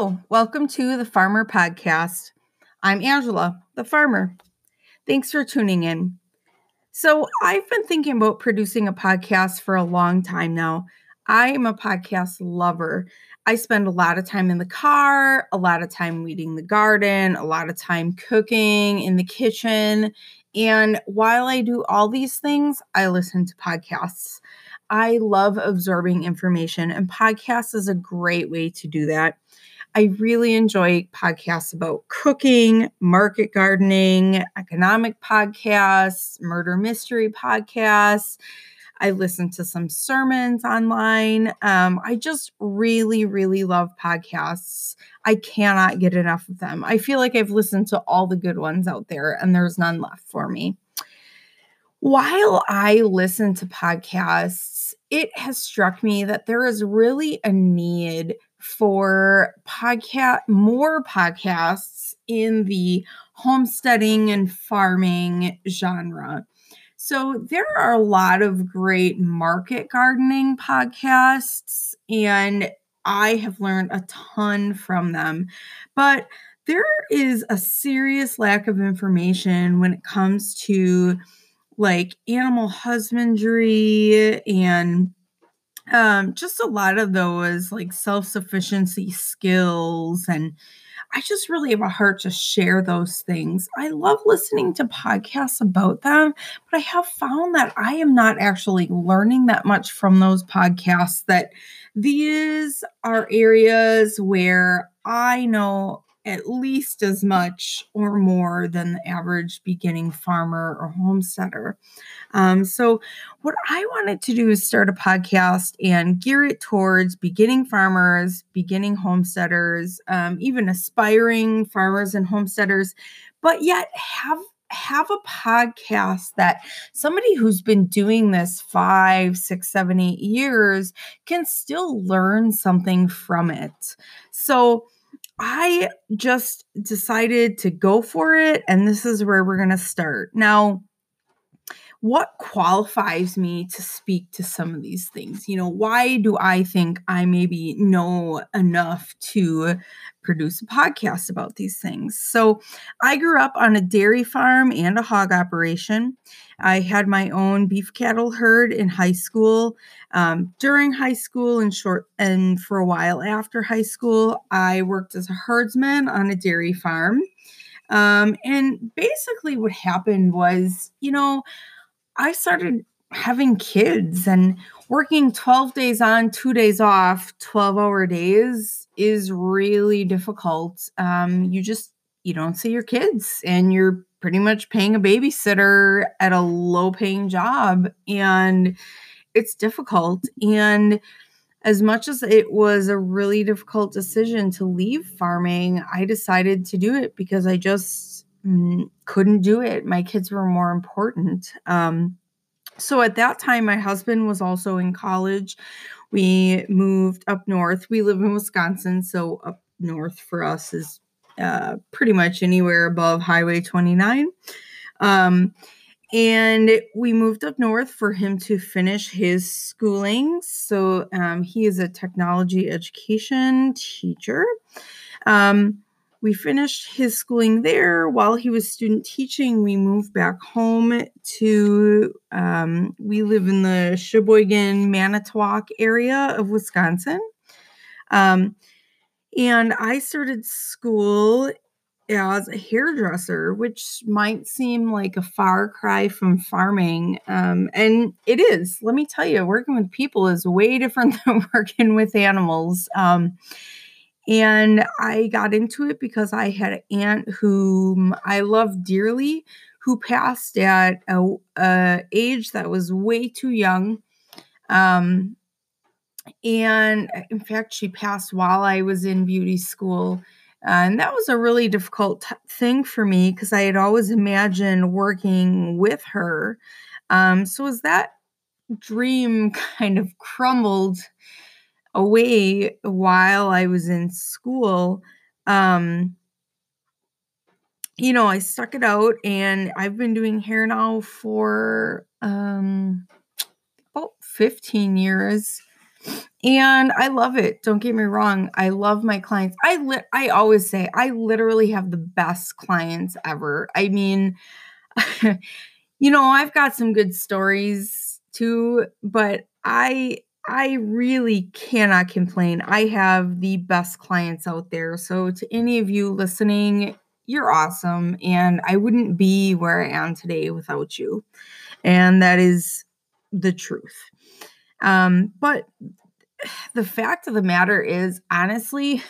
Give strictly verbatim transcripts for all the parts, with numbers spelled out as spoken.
Hello, welcome to the Farmer Podcast. I'm Angela, the farmer. Thanks for tuning in. So, I've been thinking about producing a podcast for a long time now. I am a podcast lover. I spend a lot of time in the car, a lot of time weeding the garden, a lot of time cooking in the kitchen. And while I do all these things, I listen to podcasts. I love absorbing information, and podcasts is a great way to do that. I really enjoy podcasts about cooking, market gardening, economic podcasts, murder mystery podcasts. I listen to some sermons online. Um, I just really, really love podcasts. I cannot get enough of them. I feel like I've listened to all the good ones out there, and there's none left for me. While I listen to podcasts, it has struck me that there is really a need for podcast, more podcasts in the homesteading and farming genre. So there are a lot of great market gardening podcasts, and I have learned a ton from them. But there is a serious lack of information when it comes to like animal husbandry and um, just a lot of those like self-sufficiency skills. And I just really have a heart to share those things. I love listening to podcasts about them, but I have found that I am not actually learning that much from those podcasts, that these are areas where I know at least as much or more than the average beginning farmer or homesteader. Um, so what I wanted to do is start a podcast and gear it towards beginning farmers, beginning homesteaders, um, even aspiring farmers and homesteaders, but yet have have a podcast that somebody who's been doing this five, six, seven, eight years can still learn something from it. So I just decided to go for it, and this is where we're going to start. Now, what qualifies me to speak to some of these things? You know, why do I think I maybe know enough to produce a podcast about these things? So I grew up on a dairy farm and a hog operation. I had my own beef cattle herd in high school. Um, during high school and short and for a while after high school, I worked as a herdsman on a dairy farm. Um, and basically what happened was, you know, I started having kids, and working twelve days on, two days off, twelve hour days is really difficult. Um, you just, you don't see your kids, and you're pretty much paying a babysitter at a low paying job, and it's difficult. And as much as it was a really difficult decision to leave farming, I decided to do it because I just mm, couldn't do it. My kids were more important. Um, so at that time, my husband was also in college. We moved up north. We live in Wisconsin, so up north for us is uh, pretty much anywhere above Highway twenty-nine. Um, and we moved up north for him to finish his schooling. So um, he is a technology education teacher. Um, we finished his schooling there. While he was student teaching, we moved back home to, um, we live in the Sheboygan, Manitowoc area of Wisconsin. Um, and I started school as a hairdresser, which might seem like a far cry from farming. Um, and it is. Let me tell you, working with people is way different than working with animals. Um, and I got into it because I had an aunt whom I loved dearly, who passed at a, a age that was way too young. Um, and in fact, she passed while I was in beauty school. Uh, and that was a really difficult t- thing for me because I had always imagined working with her. Um, so as that dream kind of crumbled away while I was in school, um, you know, I stuck it out, and I've been doing hair now for um, about fifteen years. And I love it. Don't get me wrong. I love my clients. I li- I always say I literally have the best clients ever. I mean, you know, I've got some good stories too, but I I really cannot complain. I have the best clients out there. So to any of you listening, you're awesome, and I wouldn't be where I am today without you. And that is the truth. Um, but the fact of the matter is, honestly,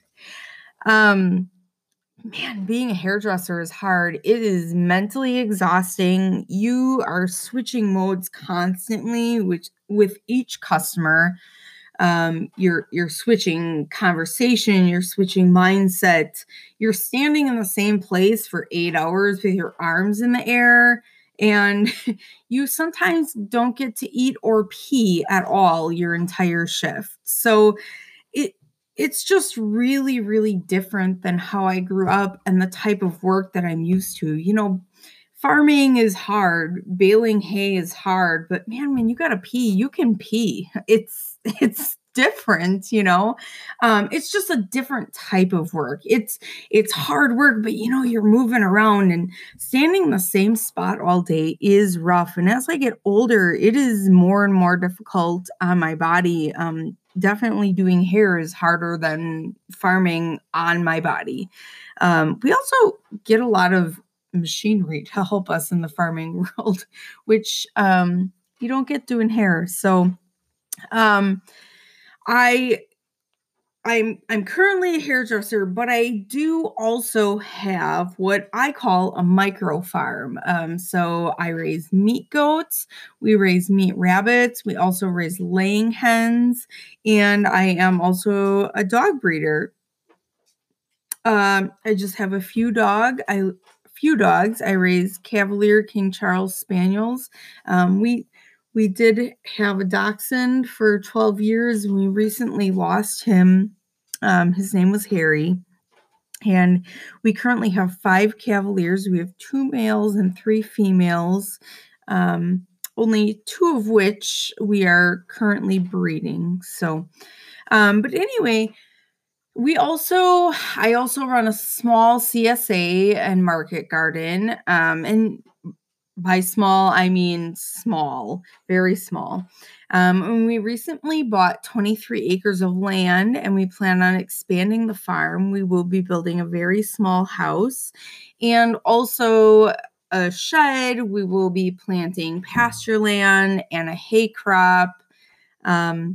um, man, being a hairdresser is hard. It is mentally exhausting. You are switching modes constantly, which with each customer. Um, you're you're switching conversation, you're switching mindset. You're standing in the same place for eight hours with your arms in the air, and you sometimes don't get to eat or pee at all your entire shift. So it it's just really, really different than how I grew up and the type of work that I'm used to. You know, farming is hard, baling hay is hard, but man, when you gotta pee, you can pee. It's it's different, you know. Um, it's just a different type of work. It's it's hard work, but you know, you're moving around and standing in the same spot all day is rough. And as I get older, it is more and more difficult on my body. Um, definitely doing hair is harder than farming on my body. Um, we also get a lot of machinery to help us in the farming world, which um, you don't get doing hair. So um, I I'm I'm currently a hairdresser, but I do also have what I call a micro farm. Um, so I raise meat goats, we raise meat rabbits, we also raise laying hens, and I am also a dog breeder. Um, I just have a few dog. I few dogs. I raise Cavalier King Charles Spaniels. Um, we we did have a dachshund for twelve years, and we recently lost him. Um, his name was Harry. And we currently have five Cavaliers. We have two males and three females, um, only two of which we are currently breeding. So, um, but anyway, we also, I also run a small C S A and market garden. Um, and by small, I mean small, very small. Um, and we recently bought twenty-three acres of land, and we plan on expanding the farm. We will be building a very small house and also a shed. We will be planting pasture land and a hay crop. Um,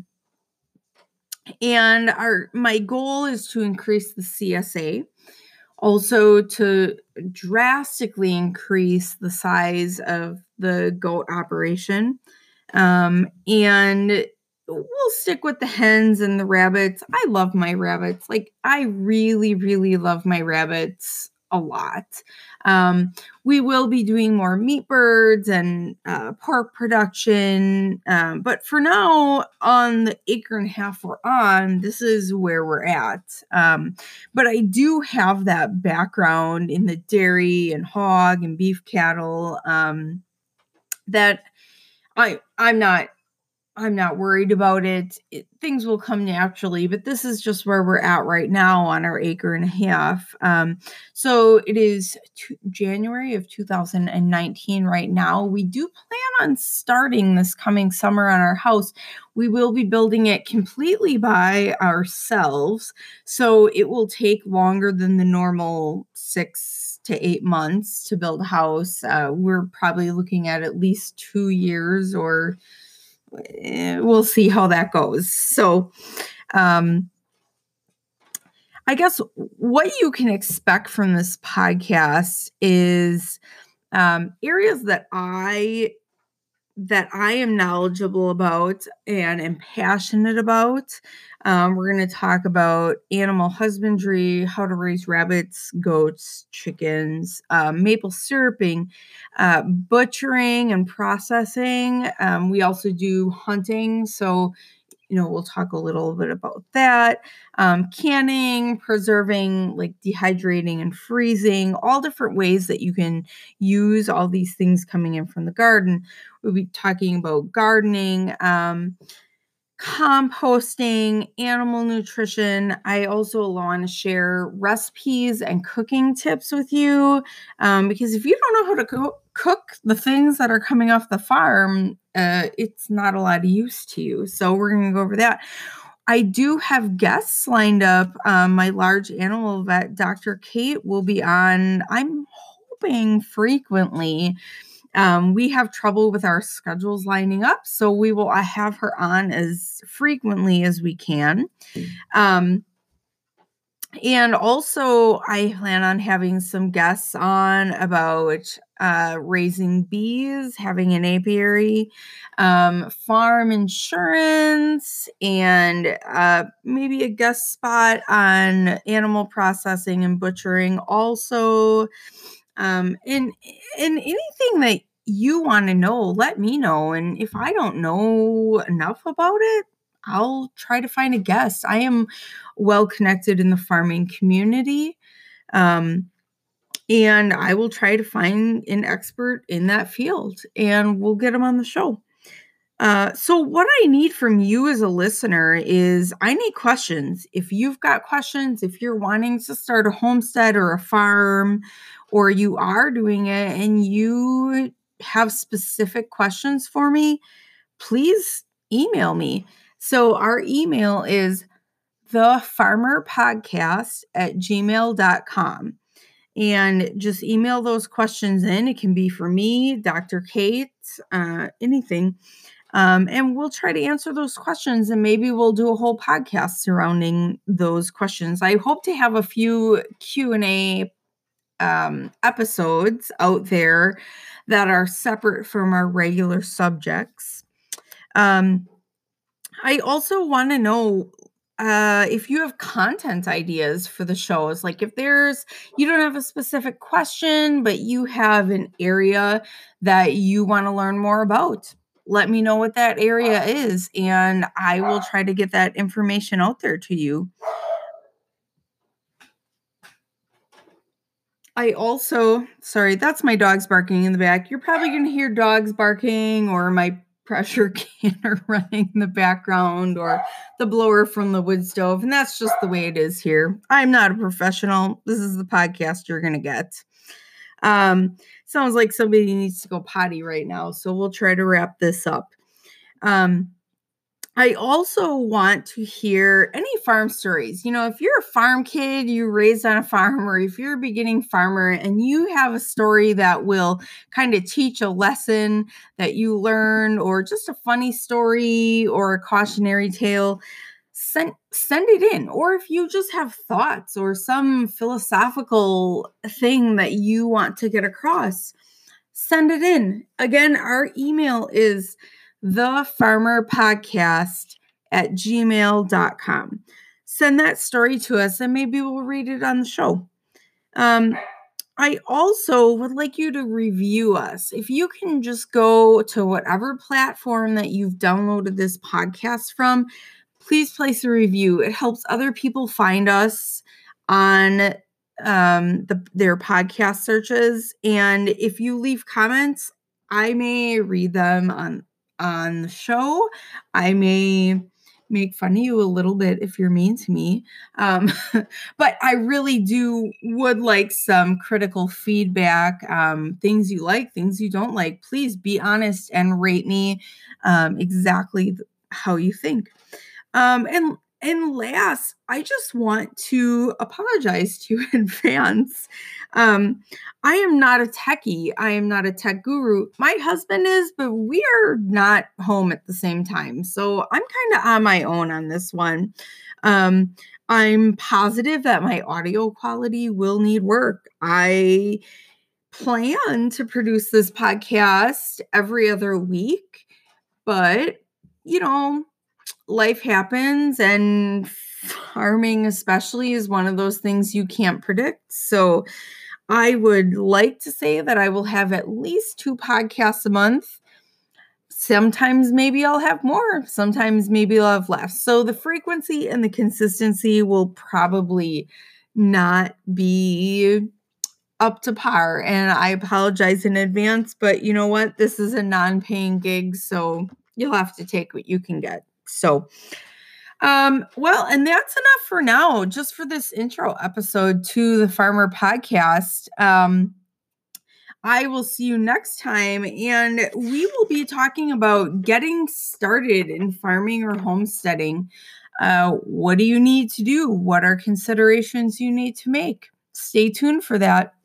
and our my goal is to increase the C S A, also to drastically increase the size of the goat operation. Um, and we'll stick with the hens and the rabbits. I love my rabbits. Like, I really, really love my rabbits a lot. Um, we will be doing more meat birds and uh, pork production. Um, but for now, on the acre and a half we're on, this is where we're at. Um, but I do have that background in the dairy and hog and beef cattle, um, that I I'm not I'm not worried about it. It. Things will come naturally, but this is just where we're at right now on our acre and a half. Um, so it is t- January of two thousand nineteen right now. We do plan on starting this coming summer on our house. We will be building it completely by ourselves. So it will take longer than the normal six to eight months to build a house. Uh, we're probably looking at at least two years or we'll see how that goes. So, um, I guess what you can expect from this podcast is um, areas that I that I am knowledgeable about and am passionate about. Um, we're going to talk about animal husbandry, how to raise rabbits, goats, chickens, um, maple syruping, uh, butchering and processing. Um, we also do hunting. So, you know, we'll talk a little bit about that. Um, canning, preserving, like dehydrating and freezing, all different ways that you can use all these things coming in from the garden. We'll be talking about gardening. Um, composting, animal nutrition. I also want to share recipes and cooking tips with you, um, because if you don't know how to co- cook the things that are coming off the farm, uh, it's not a lot of use to you. So we're going to go over that. I do have guests lined up. Um, my large animal vet, Doctor Kate, will be on, I'm hoping, frequently. Um, we have trouble with our schedules lining up, so we will I have her on as frequently as we can. Um, and also, I plan on having some guests on about uh, raising bees, having an apiary, um, farm insurance, and uh, maybe a guest spot on animal processing and butchering. Also, um, and and anything that you want to know, let me know. And if I don't know enough about it, I'll try to find a guest. I am well connected in the farming community. Um, and I will try to find an expert in that field and we'll get them on the show. Uh, so what I need from you as a listener is I need questions. If you've got questions, if you're wanting to start a homestead or a farm, or you are doing it and you have specific questions for me, please email me. So our email is thefarmerpodcast at gmail dot com. And just email those questions in. It can be for me, Doctor Kate, uh, anything. Um, and we'll try to answer those questions and maybe we'll do a whole podcast surrounding those questions. I hope to have a few Q and A um, episodes out there that are separate from our regular subjects. Um, I also want to know uh, if you have content ideas for the shows. Like if there's, you don't have a specific question, but you have an area that you want to learn more about. Let me know what that area is, and I will try to get that information out there to you. I also, sorry, that's my dogs barking in the back. You're probably going to hear dogs barking or my pressure canner running in the background or the blower from the wood stove. And that's just the way it is here. I'm not a professional. This is the podcast you're going to get. Um, sounds like somebody needs to go potty right now. So we'll try to wrap this up. Um, I also want to hear any farm stories. You know, if you're a farm kid, you raised on a farm, or if you're a beginning farmer and you have a story that will kind of teach a lesson that you learned, or just a funny story or a cautionary tale, send send it in. Or if you just have thoughts or some philosophical thing that you want to get across, send it in. Again, our email is thefarmerpodcast at gmail dot com. Send that story to us and maybe we'll read it on the show. Um, I also would like you to review us. If you can just go to whatever platform that you've downloaded this podcast from, please place a review. It helps other people find us on um, the, their podcast searches. And if you leave comments, I may read them on on the show. I may make fun of you a little bit if you're mean to me. Um, but I really do would like some critical feedback, um, things you like, things you don't like. Please be honest and rate me um, exactly how you think. Um, and and last, I just want to apologize to you in advance. Um, I am not a techie. I am not a tech guru. My husband is, but we are not home at the same time. So I'm kind of on my own on this one. Um, I'm positive that my audio quality will need work. I plan to produce this podcast every other week, but you know, life happens, and farming especially is one of those things you can't predict. So I would like to say that I will have at least two podcasts a month. Sometimes maybe I'll have more. Sometimes maybe I'll have less. So the frequency and the consistency will probably not be up to par. And I apologize in advance, but you know what? This is a non-paying gig, so you'll have to take what you can get. So, um, well, and that's enough for now, just for this intro episode to the Farmer Podcast. Um, I will see you next time, and we will be talking about getting started in farming or homesteading. Uh, what do you need to do? What are considerations you need to make? Stay tuned for that.